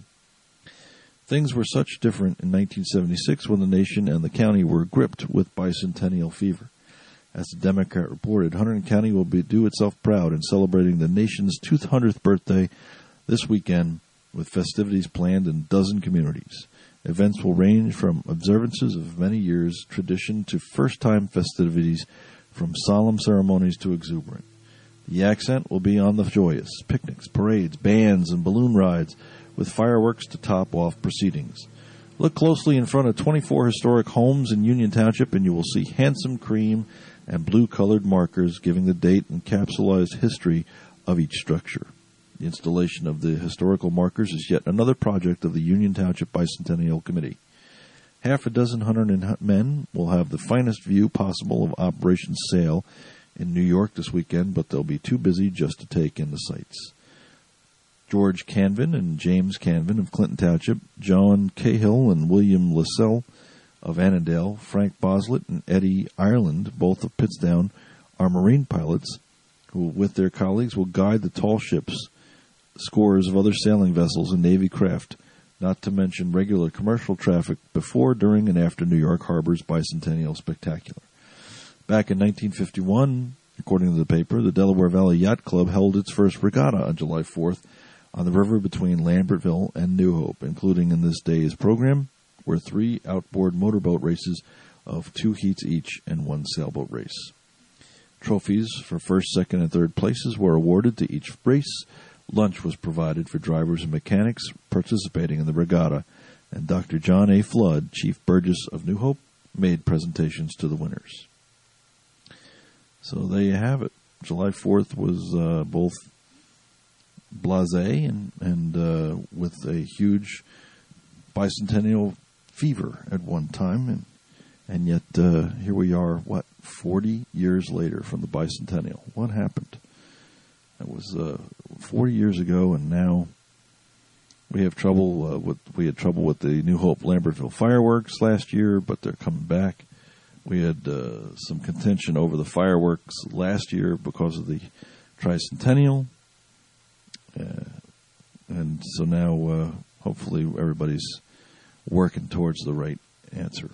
Things were such different in 1976 when the nation and the county were gripped with bicentennial fever. As the Democrat reported, Hunterdon County will do itself proud in celebrating the nation's 200th birthday this weekend with festivities planned in a dozen communities. Events will range from observances of many years' tradition to first-time festivities, from solemn ceremonies to exuberant. The accent will be on the joyous, picnics, parades, bands, and balloon rides, with fireworks to top off proceedings. Look closely in front of 24 historic homes in Union Township, and you will see handsome cream and blue-colored markers giving the date and capsulized history of each structure. The installation of the historical markers is yet another project of the Union Township Bicentennial Committee. Half a dozen Hunterdon men will have the finest view possible of Operation Sail in New York this weekend, but they'll be too busy just to take in the sights. George Canvin and James Canvin of Clinton Township, John Cahill and William Lassell of Annandale, Frank Boslett and Eddie Ireland, both of Pittsdown, are Marine pilots who, with their colleagues, will guide the tall ships, scores of other sailing vessels and Navy craft, not to mention regular commercial traffic before, during, and after New York Harbor's Bicentennial Spectacular. Back in 1951, according to the paper, the Delaware Valley Yacht Club held its first regatta on July 4th on the river between Lambertville and New Hope. Including in this day's program were 3 outboard motorboat races of 2 heats each and 1 sailboat race. Trophies for first, second, and third places were awarded to each race. Lunch was provided for drivers and mechanics participating in the regatta, and Dr. John A. Flood, Chief Burgess of New Hope, made presentations to the winners. So there you have it. July 4th was both blasé and with a huge bicentennial fever at one time, and yet here we are, 40 years later from the bicentennial. What happened? That was 40 years ago, and now we have trouble. We had trouble with the New Hope Lambertville fireworks last year, but they're coming back. We had some contention over the fireworks last year because of the tricentennial, and so now hopefully everybody's working towards the right answer.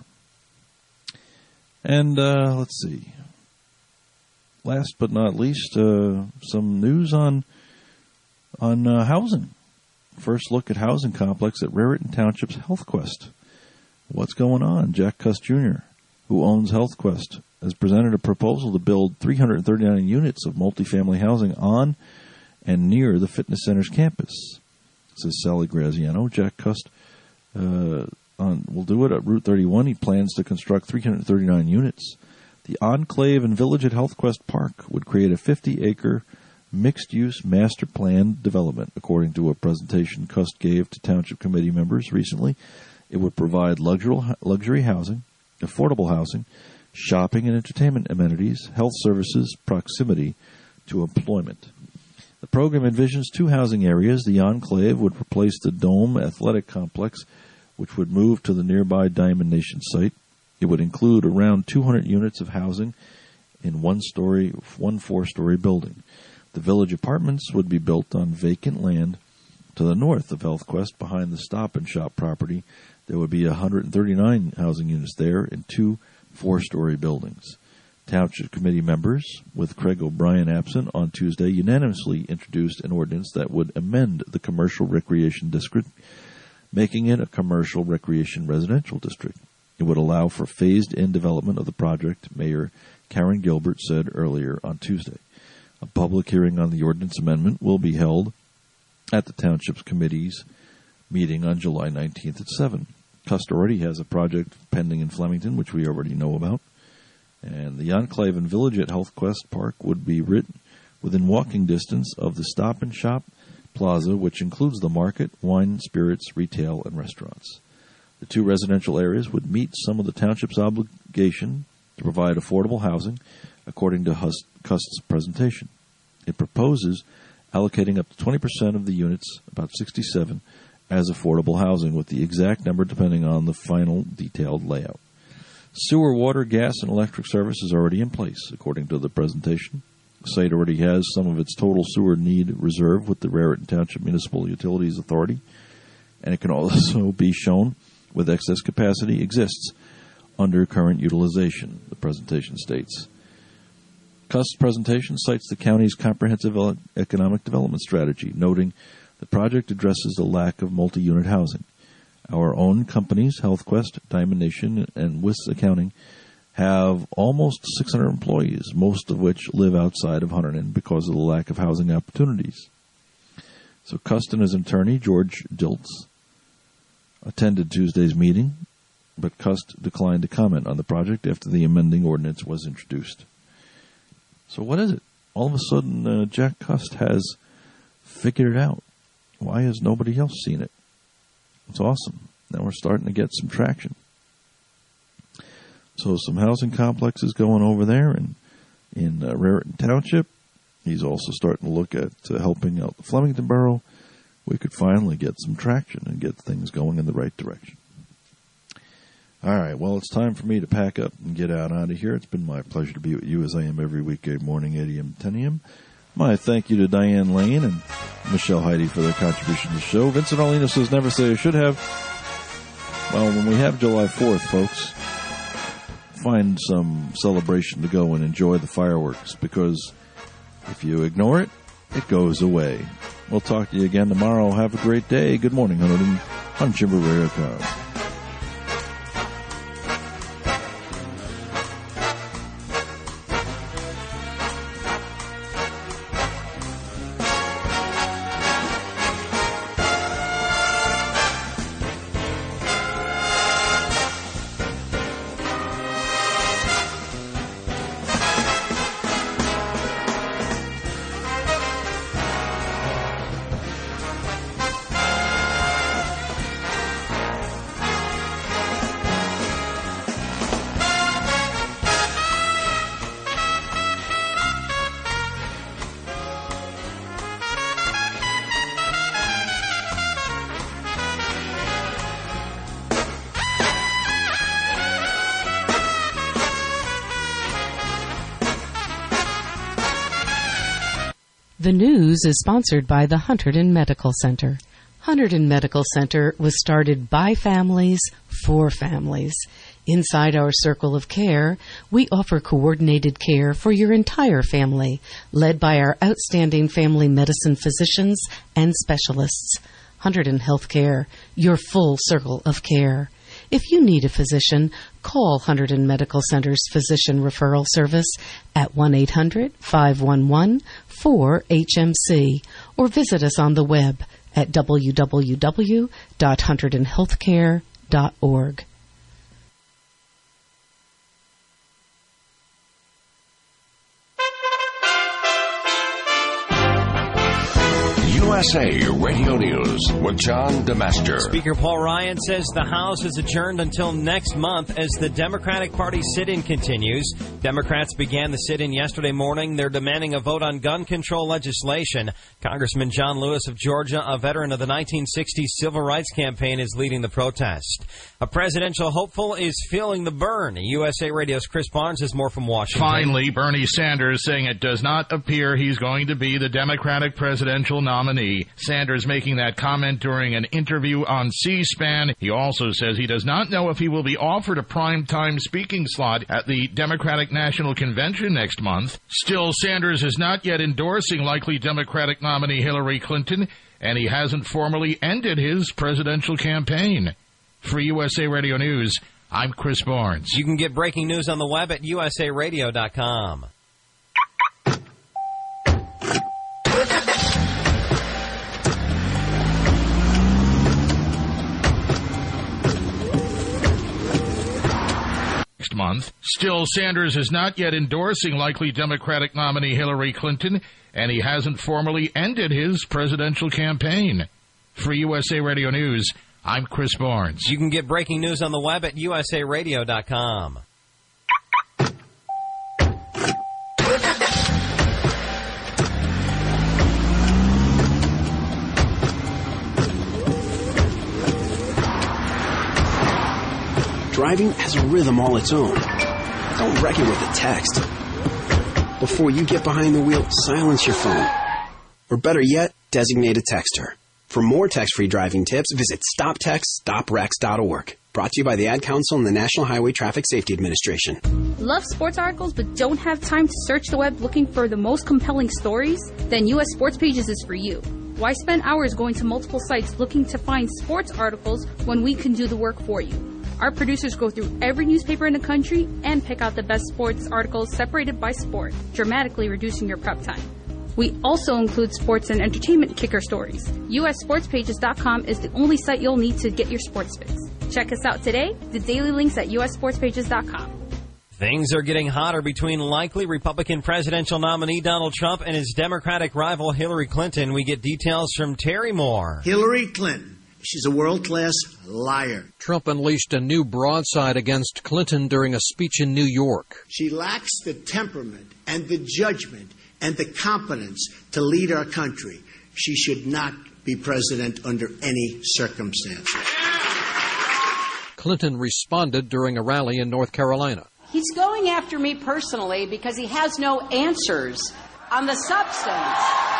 And let's see. Last but not least, some news on housing. First look at housing complex at Raritan Township's HealthQuest. What's going on? Jack Cuss Jr., who owns HealthQuest, has presented a proposal to build 339 units of multifamily housing on and near the fitness center's campus. Says Sally Graziano. Jack Cuss We'll do it at Route 31. He plans to construct 339 units. The Enclave and Village at HealthQuest Park would create a 50-acre mixed-use master plan development, according to a presentation Cust gave to Township Committee members recently. It would provide luxury housing, affordable housing, shopping and entertainment amenities, health services, proximity to employment. The program envisions 2 housing areas. The Enclave would replace the Dome Athletic Complex, which would move to the nearby Diamond Nation site. It would include around 200 units of housing in one 4-story building. The Village Apartments would be built on vacant land to the north of HealthQuest behind the Stop and Shop property. There would be 139 housing units there in 2 4-story buildings. Township Committee members, with Craig O'Brien absent on Tuesday, unanimously introduced an ordinance that would amend the Commercial Recreation District, making it a Commercial Recreation Residential District. It would allow for phased-in development of the project, Mayor Karen Gilbert said earlier on Tuesday. A public hearing on the ordinance amendment will be held at the Township's Committee's meeting on July 19th at 7. Cust already has a project pending in Flemington, which we already know about. And the Enclave and Village at HealthQuest Park would be within walking distance of the Stop and Shop Plaza, which includes the market, wine, spirits, retail, and restaurants. The 2 residential areas would meet some of the Township's obligation to provide affordable housing, according to Cust's presentation. It proposes allocating up to 20% of the units, about 67, as affordable housing, with the exact number depending on the final detailed layout. Sewer, water, gas, and electric service is already in place, according to the presentation. The site already has some of its total sewer need reserved with the Raritan Township Municipal Utilities Authority, and it can also be shown with excess capacity exists under current utilization, the presentation states. Cust's presentation cites the county's comprehensive economic development strategy, noting the project addresses the lack of multi-unit housing. Our own companies, HealthQuest, Diamond Nation, and WIS Accounting, have almost 600 employees, most of which live outside of Hunterdon because of the lack of housing opportunities. So Cust and his attorney, George Diltz, attended Tuesday's meeting, but Cust declined to comment on the project after the amending ordinance was introduced. So what is it? All of a sudden, Jack Cust has figured it out. Why has nobody else seen it? It's awesome. Now we're starting to get some traction. So some housing complexes going over there in Raritan Township. He's also starting to look at helping out the Flemington Borough. We could finally get some traction and get things going in the right direction. All right, well, it's time for me to pack up and get out of here. It's been my pleasure to be with you as I am every weekday morning, 8 a.m. to 10 a.m. My thank you to Diane Lane and Michelle Heidi for their contribution to the show. Vincent Arlino says, never say I should have. Well, when we have July 4th, folks, find some celebration to go and enjoy the fireworks, because if you ignore it, it goes away. We'll talk to you again tomorrow. Have a great day. Good morning, Hunterdon, on Jimbo.com. The news is sponsored by the Hunterdon Medical Center. Hunterdon Medical Center was started by families for families. Inside our circle of care, we offer coordinated care for your entire family, led by our outstanding family medicine physicians and specialists. Hunterdon Healthcare, your full circle of care. If you need a physician, call Hunterdon Medical Center's Physician Referral Service at 1-800-511-4HMC or visit us on the web, at www.hunterdonhealthcare.org. USA Radio News with John DeMaster. Speaker Paul Ryan says the House is adjourned until next month as the Democratic Party sit-in continues. Democrats began the sit-in yesterday morning. They're demanding a vote on gun control legislation. Congressman John Lewis of Georgia, a veteran of the 1960s Civil Rights Campaign, is leading the protest. A presidential hopeful is feeling the burn. USA Radio's Chris Barnes has more from Washington. Finally, Bernie Sanders saying it does not appear he's going to be the Democratic presidential nominee. Sanders making that comment during an interview on C-SPAN. He also says he does not know if he will be offered a primetime speaking slot at the Democratic National Convention next month. Still, Sanders is not yet endorsing likely Democratic nominee Hillary Clinton, and he hasn't formally ended his presidential campaign. For USA Radio News, I'm Chris Barnes. You can get breaking news on the web at usaradio.com. Month. Still, Sanders is not yet endorsing likely Democratic nominee Hillary Clinton, and he hasn't formally ended his presidential campaign. For USA Radio News, I'm Chris Barnes. You can get breaking news on the web at usaradio.com. Driving has a rhythm all its own. Don't wreck it with a text. Before you get behind the wheel, silence your phone. Or better yet, designate a texter. For more text-free driving tips, visit StopTextStopWrecks.org. Brought to you by the Ad Council and the National Highway Traffic Safety Administration. Love sports articles but don't have time to search the web looking for the most compelling stories? Then US Sports Pages is for you. Why spend hours going to multiple sites looking to find sports articles when we can do the work for you? Our producers go through every newspaper in the country and pick out the best sports articles separated by sport, dramatically reducing your prep time. We also include sports and entertainment kicker stories. USSportsPages.com is the only site you'll need to get your sports fix. Check us out today, the daily links at USSportsPages.com. Things are getting hotter between likely Republican presidential nominee Donald Trump and his Democratic rival Hillary Clinton. We get details from Terry Moore. Hillary Clinton. She's a world-class liar. Trump unleashed a new broadside against Clinton during a speech in New York. She lacks the temperament and the judgment and the competence to lead our country. She should not be president under any circumstances. Clinton responded during a rally in North Carolina. He's going after me personally because he has no answers on the substance.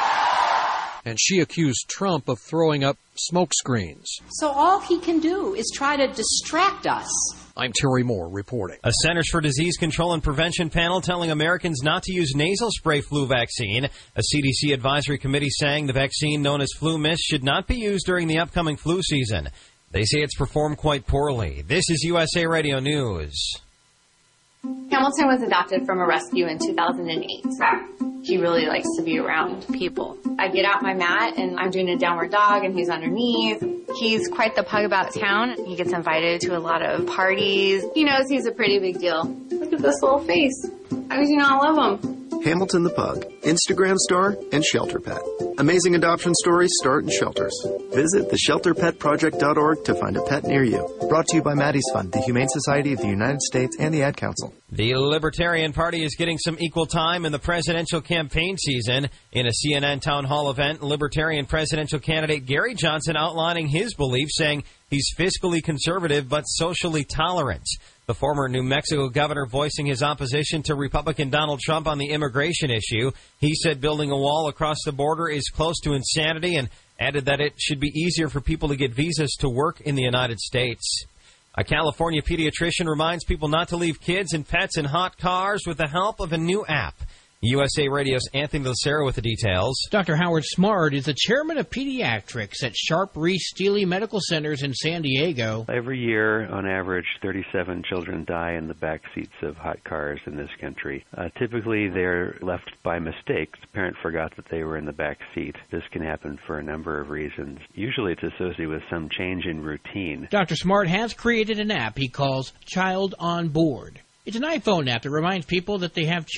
And she accused Trump of throwing up smoke screens. So all he can do is try to distract us. I'm Terry Moore reporting. A Centers for Disease Control and Prevention panel telling Americans not to use nasal spray flu vaccine. A CDC advisory committee saying the vaccine known as Flu Mist should not be used during the upcoming flu season. They say it's performed quite poorly. This is USA Radio News. Hamilton was adopted from a rescue in 2008. He really likes to be around people. I get out my mat and I'm doing a downward dog and he's underneath. He's quite the pug about town. He gets invited to a lot of parties. He knows he's a pretty big deal. Look at this little face. How does he not love him? Hamilton the Pug, Instagram star and shelter pet. Amazing adoption stories start in shelters. Visit theshelterpetproject.org to find a pet near you. Brought to you by Maddie's Fund, the Humane Society of the United States, and the Ad Council. The Libertarian Party is getting some equal time in the presidential campaign season. In a CNN town hall event, Libertarian presidential candidate Gary Johnson outlining his beliefs, saying he's fiscally conservative but socially tolerant. The former New Mexico governor voicing his opposition to Republican Donald Trump on the immigration issue. He said building a wall across the border is close to insanity and added that it should be easier for people to get visas to work in the United States. A California pediatrician reminds people not to leave kids and pets in hot cars with the help of a new app. USA Radio's Anthony Lucero with the details. Dr. Howard Smart is the chairman of pediatrics at Sharp Reese Steele Medical Centers in San Diego. Every year, on average, 37 children die in the back seats of hot cars in this country. Typically, they're left by mistake. The parent forgot that they were in the back seat. This can happen for a number of reasons. Usually, it's associated with some change in routine. Dr. Smart has created an app he calls Child on Board. It's an iPhone app that reminds people that they have